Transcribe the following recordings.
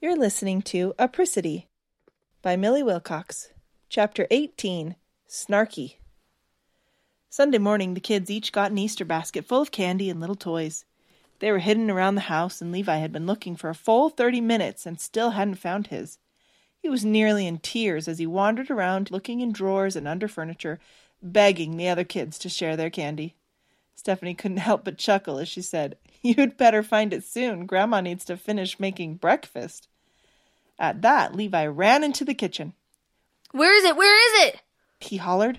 You're listening to Apricity by Millie Wilcox. Chapter 18, Snarky. Sunday morning, the kids each got an Easter basket full of candy and little toys. They were hidden around the house, and Levi had been looking for a full 30 minutes and still hadn't found his. He was nearly in tears as he wandered around looking in drawers and under furniture, begging the other kids to share their candy. Stephanie couldn't help but chuckle as she said, "You'd better find it soon. Grandma needs to finish making breakfast." At that, Levi ran into the kitchen. "Where is it? Where is it?" he hollered.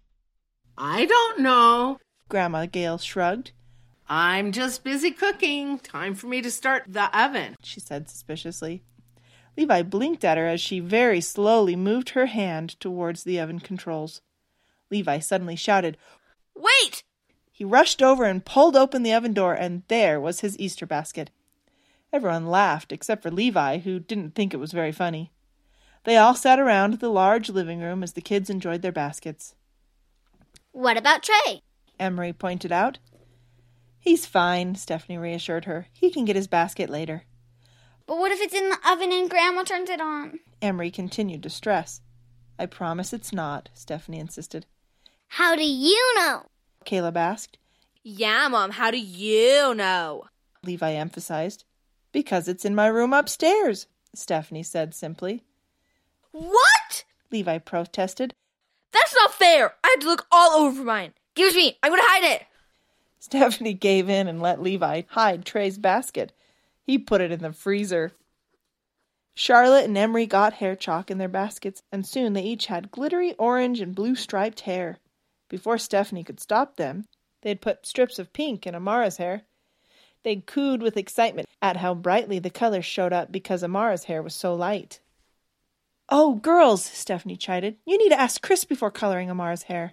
"I don't know." Grandma Gail shrugged. "I'm just busy cooking. Time for me to start the oven," she said suspiciously. Levi blinked at her as she very slowly moved her hand towards the oven controls. Levi suddenly shouted, "Wait!" He rushed over and pulled open the oven door, and there was his Easter basket. Everyone laughed, except for Levi, who didn't think it was very funny. They all sat around the large living room as the kids enjoyed their baskets. "What about Trey?" Emery pointed out. "He's fine," Stephanie reassured her. "He can get his basket later." "But what if it's in the oven and Grandma turns it on?" Emery continued to stress. "I promise it's not," Stephanie insisted. "How do you know?" Caleb asked. "Yeah, Mom, how do you know?" Levi emphasized. "Because it's in my room upstairs," Stephanie said simply. "What?" Levi protested. "That's not fair. I had to look all over mine. Give it to me. I'm going to hide it." Stephanie gave in and let Levi hide Trey's basket. He put it in the freezer. Charlotte and Emery got hair chalk in their baskets, and soon they each had glittery orange and blue striped hair. Before Stephanie could stop them, they had put strips of pink in Amara's hair. They cooed with excitement at how brightly the colors showed up because Amara's hair was so light. "Oh, girls," Stephanie chided, "you need to ask Chris before coloring Amara's hair."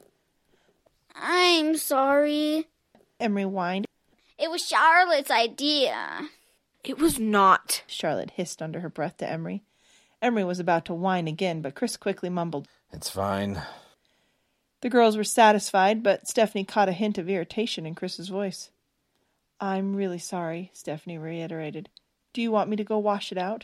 "I'm sorry," Emery whined. "It was Charlotte's idea." "It was not," Charlotte hissed under her breath to Emery. Emery was about to whine again, but Chris quickly mumbled, "It's fine." The girls were satisfied, but Stephanie caught a hint of irritation in Chris's voice. "I'm really sorry," Stephanie reiterated. "Do you want me to go wash it out?"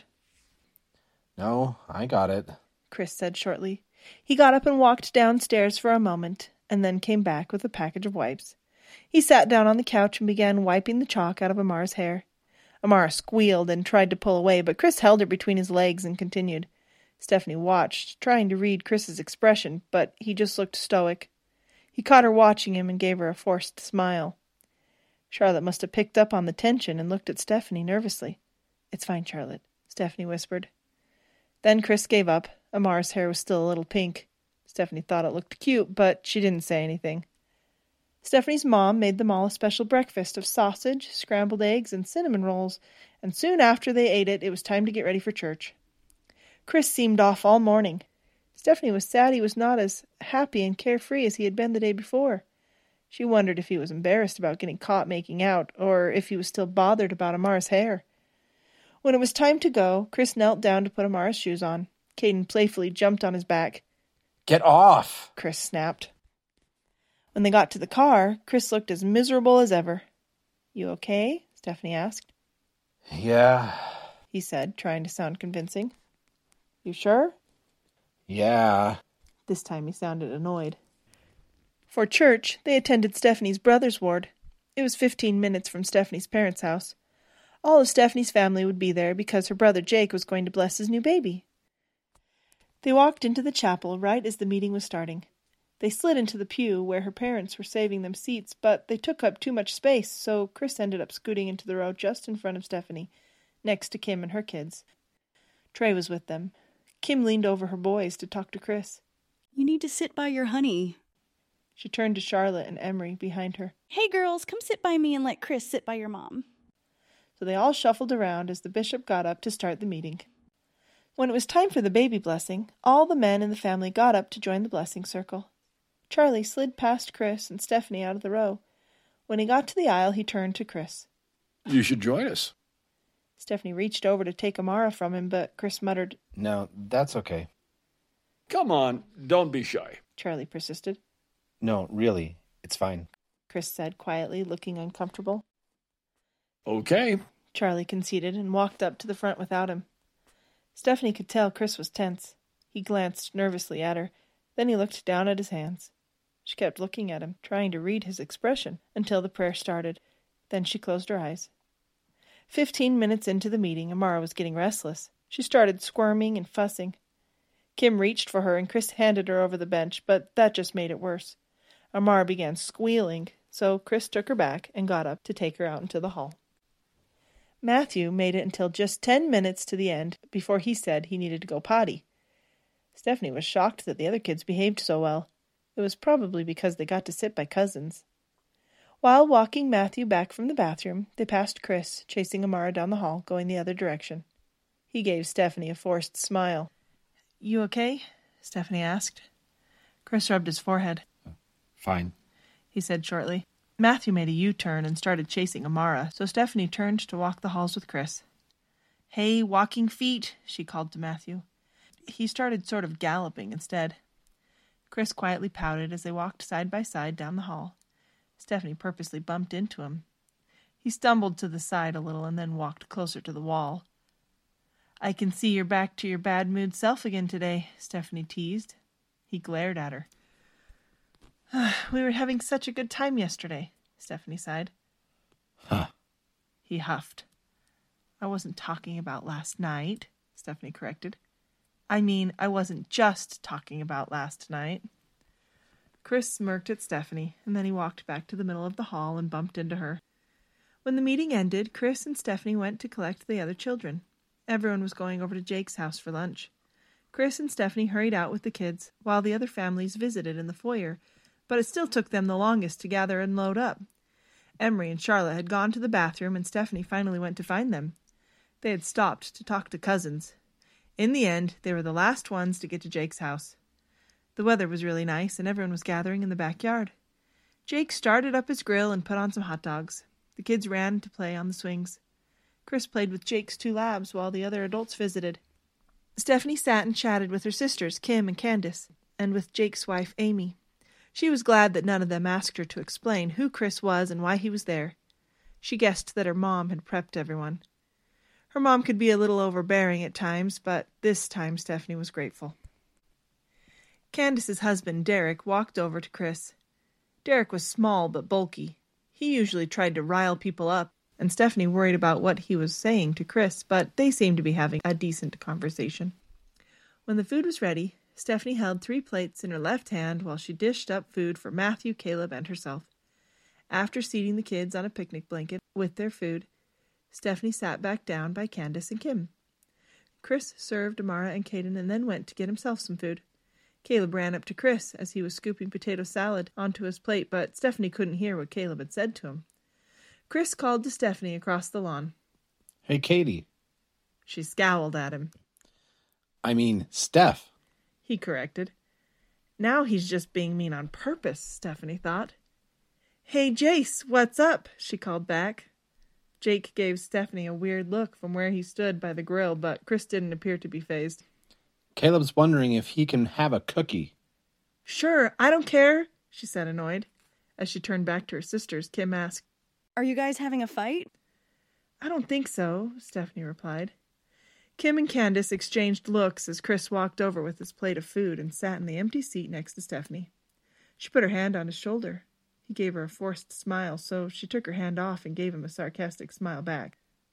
"No, I got it," Chris said shortly. He got up and walked downstairs for a moment, and then came back with a package of wipes. He sat down on the couch and began wiping the chalk out of Amara's hair. Amara squealed and tried to pull away, but Chris held her between his legs and continued. Stephanie watched, trying to read Chris's expression, but he just looked stoic. He caught her watching him and gave her a forced smile. Charlotte must have picked up on the tension and looked at Stephanie nervously. "It's fine, Charlotte," Stephanie whispered. Then Chris gave up. Amara's hair was still a little pink. Stephanie thought it looked cute, but she didn't say anything. Stephanie's mom made them all a special breakfast of sausage, scrambled eggs, and cinnamon rolls, and soon after they ate it, it was time to get ready for church. Chris seemed off all morning. Stephanie was sad he was not as happy and carefree as he had been the day before. She wondered if he was embarrassed about getting caught making out, or if he was still bothered about Amara's hair. When it was time to go, Chris knelt down to put Amara's shoes on. Caden playfully jumped on his back. "Get off!" Chris snapped. When they got to the car, Chris looked as miserable as ever. "You okay?" Stephanie asked. "Yeah." He said, trying to sound convincing. "You sure?" "Yeah." This time he sounded annoyed. For church, they attended Stephanie's brother's ward. It was 15 minutes from Stephanie's parents' house. All of Stephanie's family would be there because her brother Jake was going to bless his new baby. They walked into the chapel right as the meeting was starting. They slid into the pew where her parents were saving them seats, but they took up too much space, so Chris ended up scooting into the row just in front of Stephanie, next to Kim and her kids. Trey was with them. Kim leaned over her boys to talk to Chris. "You need to sit by your honey." She turned to Charlotte and Emery behind her. "Hey girls, come sit by me and let Chris sit by your mom." So they all shuffled around as the bishop got up to start the meeting. When it was time for the baby blessing, all the men in the family got up to join the blessing circle. Charlie slid past Chris and Stephanie out of the row. When he got to the aisle, he turned to Chris. "You should join us." Stephanie reached over to take Amara from him, but Chris muttered, "No, that's okay." "Come on, don't be shy." Charlie persisted. "No, really, it's fine." Chris said quietly, looking uncomfortable. "Okay." Charlie conceded and walked up to the front without him. Stephanie could tell Chris was tense. He glanced nervously at her. Then he looked down at his hands. She kept looking at him, trying to read his expression, until the prayer started. Then she closed her eyes. 15 minutes into the meeting, Amara was getting restless. She started squirming and fussing. Kim reached for her and Chris handed her over the bench, but that just made it worse. Amara began squealing, so Chris took her back and got up to take her out into the hall. Matthew made it until just 10 minutes to the end before he said he needed to go potty. Stephanie was shocked that the other kids behaved so well. It was probably because they got to sit by cousins. While walking Matthew back from the bathroom, they passed Chris, chasing Amara down the hall, going the other direction. He gave Stephanie a forced smile. "You okay?" Stephanie asked. Chris rubbed his forehead. Fine. He said shortly. Matthew made a U-turn and started chasing Amara, so Stephanie turned to walk the halls with Chris. "Hey, walking feet," she called to Matthew. He started sort of galloping instead. Chris quietly pouted as they walked side by side down the hall. Stephanie purposely bumped into him. He stumbled to the side a little and then walked closer to the wall. "I can see you're back to your bad mood self again today," Stephanie teased. He glared at her. "We were having such a good time yesterday," Stephanie sighed. Huh. He huffed. "I wasn't talking about last night," Stephanie corrected. "I mean, I wasn't just talking about last night." Chris smirked at Stephanie, and then he walked back to the middle of the hall and bumped into her. When the meeting ended, Chris and Stephanie went to collect the other children. Everyone was going over to Jake's house for lunch. Chris and Stephanie hurried out with the kids, while the other families visited in the foyer, but it still took them the longest to gather and load up. Emery and Charlotte had gone to the bathroom, and Stephanie finally went to find them. They had stopped to talk to cousins. In the end, they were the last ones to get to Jake's house. The weather was really nice, and everyone was gathering in the backyard. Jake started up his grill and put on some hot dogs. The kids ran to play on the swings. Chris played with Jake's 2 labs while the other adults visited. Stephanie sat and chatted with her sisters, Kim and Candace, and with Jake's wife, Amy. She was glad that none of them asked her to explain who Chris was and why he was there. She guessed that her mom had prepped everyone. Her mom could be a little overbearing at times, but this time Stephanie was grateful. Candace's husband, Derek, walked over to Chris. Derek was small but bulky. He usually tried to rile people up, and Stephanie worried about what he was saying to Chris, but they seemed to be having a decent conversation. When the food was ready, Stephanie held 3 plates in her left hand while she dished up food for Matthew, Caleb, and herself. After seating the kids on a picnic blanket with their food, Stephanie sat back down by Candace and Kim. Chris served Amara and Caden and then went to get himself some food. Caleb ran up to Chris as he was scooping potato salad onto his plate, but Stephanie couldn't hear what Caleb had said to him. Chris called to Stephanie across the lawn. Hey, Katie. She scowled at him. I mean, Steph. He corrected. Now he's just being mean on purpose, Stephanie thought. Hey, Jace, what's up? She called back. Jake gave Stephanie a weird look from where he stood by the grill, but Chris didn't appear to be fazed. Caleb's wondering if he can have a cookie. Sure, I don't care, she said, annoyed. As she turned back to her sisters, Kim asked, Are you guys having a fight? I don't think so, Stephanie replied. Kim and Candace exchanged looks as Chris walked over with his plate of food and sat in the empty seat next to Stephanie. She put her hand on his shoulder. He gave her a forced smile, so she took her hand off and gave him a sarcastic smile back.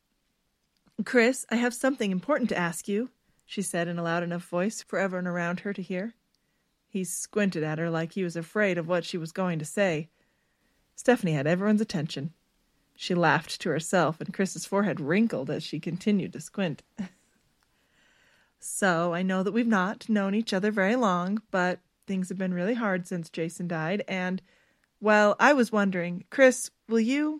Chris, I have something important to ask you, she said in a loud enough voice for everyone around her to hear. He squinted at her like he was afraid of what she was going to say. Stephanie had everyone's attention. She laughed to herself, and Chris's forehead wrinkled as she continued to squint. So, I know that we've not known each other very long, but things have been really hard since Jason died, and, well, I was wondering, Chris, will you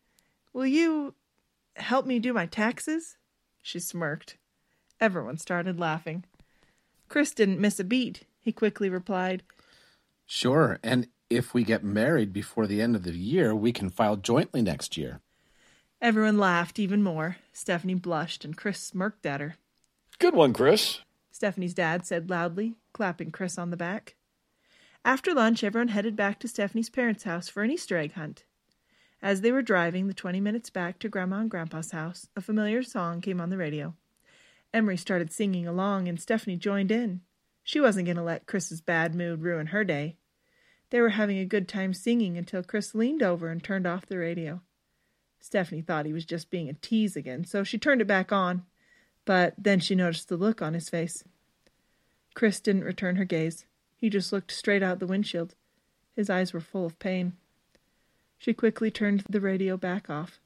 help me do my taxes? She smirked. Everyone started laughing. Chris didn't miss a beat. He quickly replied, Sure, and if we get married before the end of the year, we can file jointly next year. Everyone laughed even more. Stephanie blushed, and Chris smirked at her. Good one, Chris. Stephanie's dad said loudly, clapping Chris on the back. After lunch, everyone headed back to Stephanie's parents' house for an Easter egg hunt. As they were driving the 20 minutes back to Grandma and Grandpa's house, a familiar song came on the radio. Emery started singing along, and Stephanie joined in. She wasn't going to let Chris's bad mood ruin her day. They were having a good time singing until Chris leaned over and turned off the radio. Stephanie thought he was just being a tease again, so she turned it back on, but then she noticed the look on his face. Chris didn't return her gaze. He just looked straight out the windshield. His eyes were full of pain. She quickly turned the radio back off.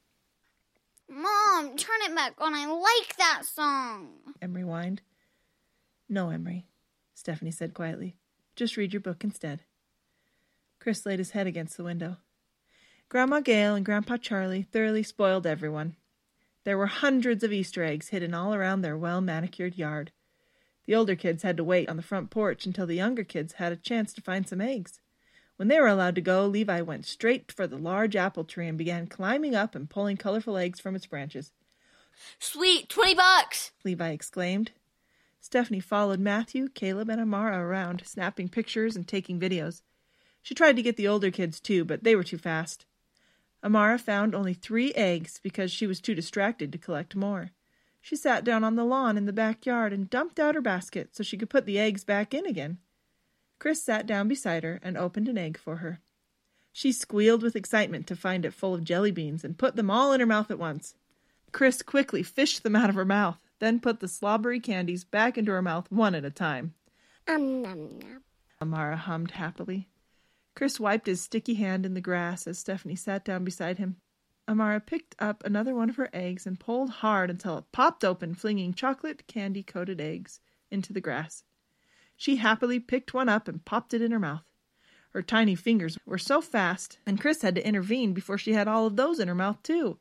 Mom, turn it back on. I like that song. Emery whined. No, Emery, Stephanie said quietly. Just read your book instead. Chris laid his head against the window. Grandma Gail and Grandpa Charlie thoroughly spoiled everyone. There were hundreds of Easter eggs hidden all around their well-manicured yard. The older kids had to wait on the front porch until the younger kids had a chance to find some eggs. When they were allowed to go, Levi went straight for the large apple tree and began climbing up and pulling colorful eggs from its branches. Sweet, $20! Levi exclaimed. Stephanie followed Matthew, Caleb, and Amara around, snapping pictures and taking videos. She tried to get the older kids too, but they were too fast. Amara found only 3 eggs because she was too distracted to collect more. She sat down on the lawn in the backyard and dumped out her basket so she could put the eggs back in again. Chris sat down beside her and opened an egg for her. She squealed with excitement to find it full of jelly beans and put them all in her mouth at once. Chris quickly fished them out of her mouth, then put the slobbery candies back into her mouth one at a time. Nom, nom. Amara hummed happily. Chris wiped his sticky hand in the grass as Stephanie sat down beside him. Amara picked up another one of her eggs and pulled hard until it popped open, flinging chocolate candy-coated eggs into the grass. She happily picked one up and popped it in her mouth. Her tiny fingers were so fast, and Chris had to intervene before she had all of those in her mouth, too.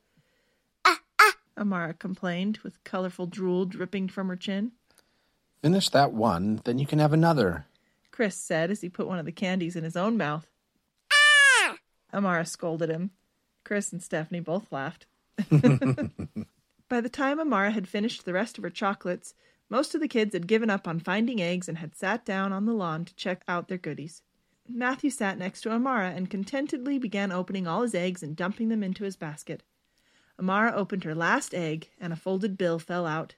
Amara complained, with colorful drool dripping from her chin. Finish that one, then you can have another, Chris said as he put one of the candies in his own mouth. Amara scolded him. Chris and Stephanie both laughed. By the time Amara had finished the rest of her chocolates, most of the kids had given up on finding eggs and had sat down on the lawn to check out their goodies. Matthew sat next to Amara and contentedly began opening all his eggs and dumping them into his basket. Amara opened her last egg, and a folded bill fell out.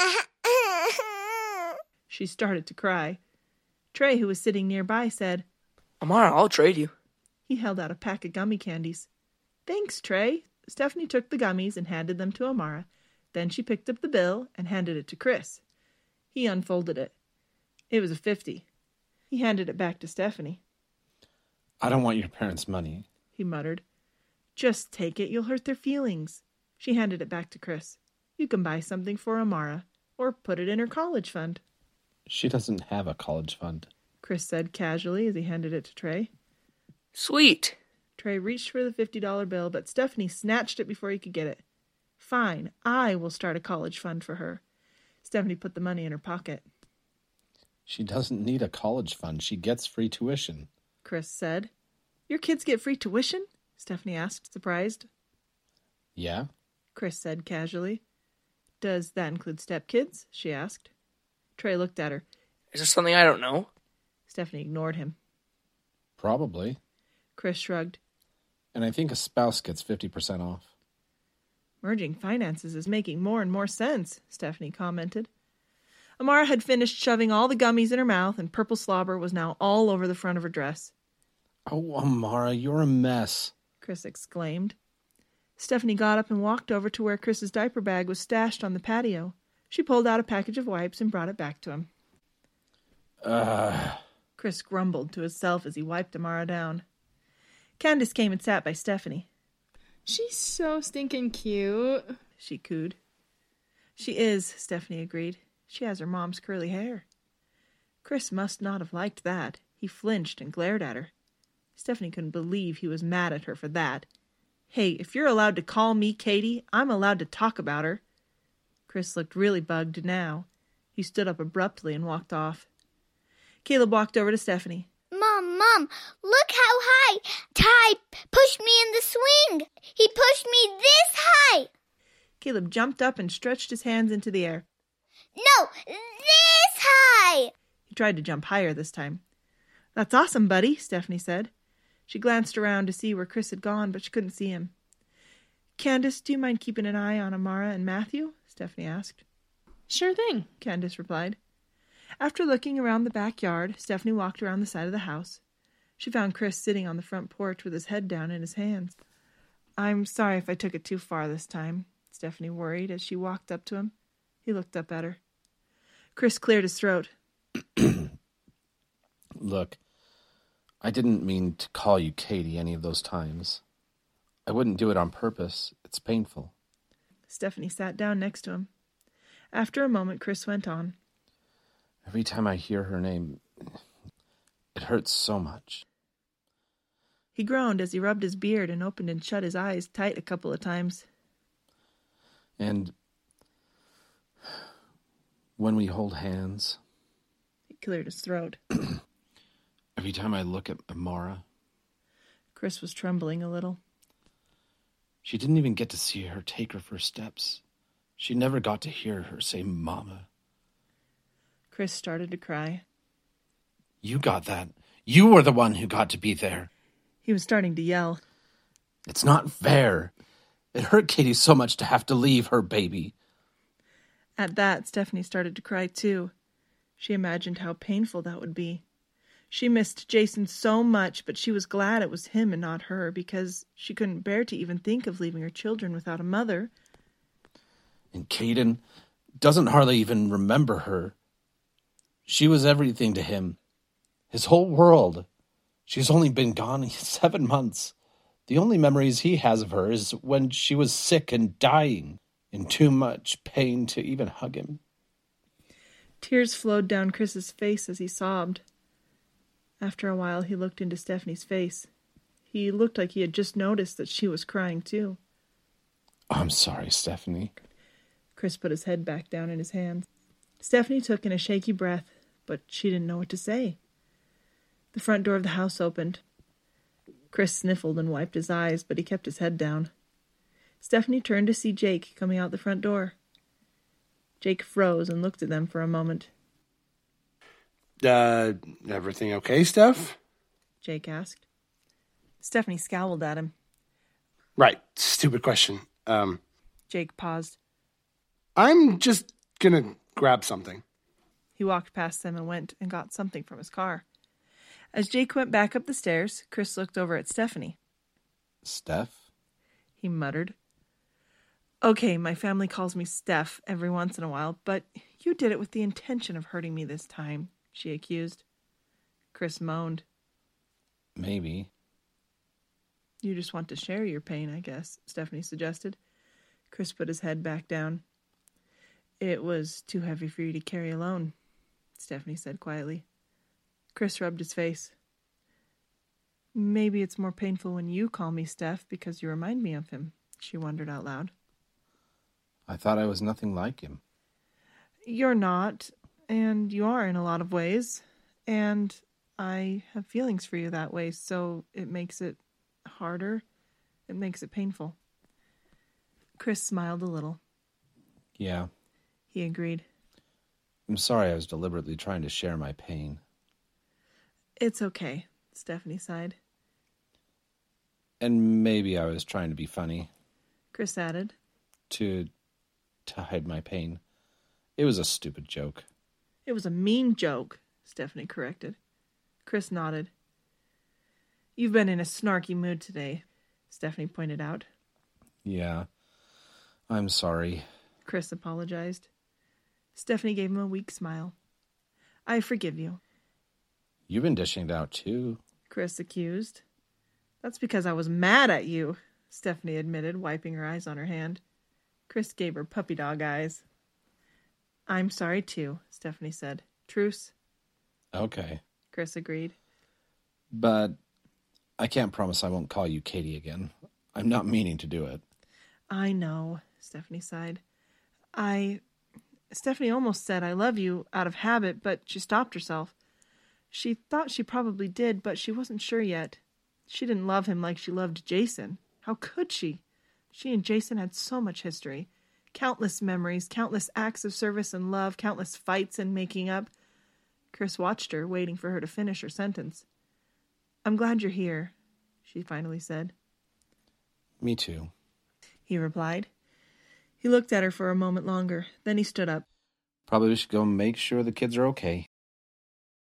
She started to cry. Trey, who was sitting nearby, said, Amara, I'll trade you. He held out a pack of gummy candies. Thanks, Trey. Stephanie took the gummies and handed them to Amara. Then she picked up the bill and handed it to Chris. He unfolded it. It was a 50. He handed it back to Stephanie. I don't want your parents' money, He muttered. Just take it. You'll hurt their feelings. She handed it back to Chris. You can buy something for Amara, or put it in her college fund. She doesn't have a college fund, Chris said casually as he handed it to Trey. Sweet. Trey reached for the $50 bill, but Stephanie snatched it before he could get it. Fine, I will start a college fund for her. Stephanie put the money in her pocket. She doesn't need a college fund. She gets free tuition, Chris said. Your kids get free tuition? Stephanie asked, surprised. Yeah? Chris said casually. Does that include stepkids? She asked. Trey looked at her. Is there something I don't know? Stephanie ignored him. Probably. Chris shrugged. And I think a spouse gets 50% off. Merging finances is making more and more sense, Stephanie commented. Amara had finished shoving all the gummies in her mouth, and purple slobber was now all over the front of her dress. Oh, Amara, you're a mess, Chris exclaimed. Stephanie got up and walked over to where Chris's diaper bag was stashed on the patio. She pulled out a package of wipes and brought it back to him. Chris grumbled to himself as he wiped Amara down. Candace came and sat by Stephanie. She's so stinking cute, she cooed. She is, Stephanie agreed. She has her mom's curly hair. Chris must not have liked that. He flinched and glared at her. Stephanie couldn't believe he was mad at her for that. Hey, if you're allowed to call me Katie, I'm allowed to talk about her. Chris looked really bugged now. He stood up abruptly and walked off. Caleb walked over to Stephanie. Mom, look how high Ty pushed me in the swing. He pushed me this high. Caleb jumped up and stretched his hands into the air. No, this high. He tried to jump higher this time. That's awesome, buddy, Stephanie said. She glanced around to see where Chris had gone, but she couldn't see him. Candace, do you mind keeping an eye on Amara and Matthew? Stephanie asked. Sure thing. Candace replied. After looking around the backyard, Stephanie walked around the side of the house. She found Chris sitting on the front porch with his head down in his hands. I'm sorry if I took it too far this time, Stephanie worried as she walked up to him. He looked up at her. Chris cleared his throat. Look, I didn't mean to call you Katie any of those times. I wouldn't do it on purpose. It's painful. Stephanie sat down next to him. After a moment, Chris went on. Every time I hear her name, it hurts so much. He groaned as he rubbed his beard and opened and shut his eyes tight a couple of times. And when we hold hands... He cleared his throat. Every time I look at Amara... Chris was trembling a little. She didn't even get to see her take her first steps. She never got to hear her say Mama. Chris started to cry. You got that. You were the one who got to be there. He was starting to yell. It's not fair. It hurt Katie so much to have to leave her baby. At that, Stephanie started to cry too. She imagined how painful that would be. She missed Jason so much, but she was glad it was him and not her, because she couldn't bear to even think of leaving her children without a mother. And Caden doesn't hardly even remember her. She was everything to him. His whole world. She's only been gone 7 months. The only memories he has of her is when she was sick and dying, in too much pain to even hug him. Tears flowed down Chris's face as he sobbed. After a while, he looked into Stephanie's face. He looked like he had just noticed that she was crying too. I'm sorry, Stephanie. Chris put his head back down in his hands. Stephanie took in a shaky breath, but she didn't know what to say. The front door of the house opened. Chris sniffled and wiped his eyes, but he kept his head down. Stephanie turned to see Jake coming out the front door. Jake froze and looked at them for a moment. Everything okay, Steph? Jake asked. Stephanie scowled at him. Right, stupid question. Jake paused. I'm just gonna grab something. He walked past them and went and got something from his car. As Jake went back up the stairs, Chris looked over at Stephanie. Steph? He muttered. Okay, my family calls me Steph every once in a while, but you did it with the intention of hurting me this time, she accused. Chris moaned. Maybe. You just want to share your pain, I guess, Stephanie suggested. Chris put his head back down. It was too heavy for you to carry alone, Stephanie said quietly. Chris rubbed his face. Maybe it's more painful when you call me Steph because you remind me of him, she wondered out loud. I thought I was nothing like him. You're not, and you are in a lot of ways, and I have feelings for you that way, so it makes it harder. It makes it painful. Chris smiled a little. Yeah. He agreed. I'm sorry I was deliberately trying to share my pain. It's okay, Stephanie sighed. And maybe I was trying to be funny. Chris added. To hide my pain. It was a stupid joke. It was a mean joke, Stephanie corrected. Chris nodded. You've been in a snarky mood today, Stephanie pointed out. Yeah, I'm sorry. Chris apologized. Stephanie gave him a weak smile. I forgive you. You've been dishing it out too, Chris accused. That's because I was mad at you, Stephanie admitted, wiping her eyes on her hand. Chris gave her puppy dog eyes. I'm sorry too, Stephanie said. Truce? Okay. Chris agreed. But I can't promise I won't call you Katie again. I'm not meaning to do it. I know, Stephanie sighed. Stephanie almost said I love you out of habit, but she stopped herself. She thought she probably did, but she wasn't sure yet. She didn't love him like she loved Jason. How could she? She and Jason had so much history. Countless memories, countless acts of service and love, countless fights and making up. Chris watched her, waiting for her to finish her sentence. I'm glad you're here, she finally said. Me too, he replied. He looked at her for a moment longer. Then he stood up. Probably we should go make sure the kids are okay.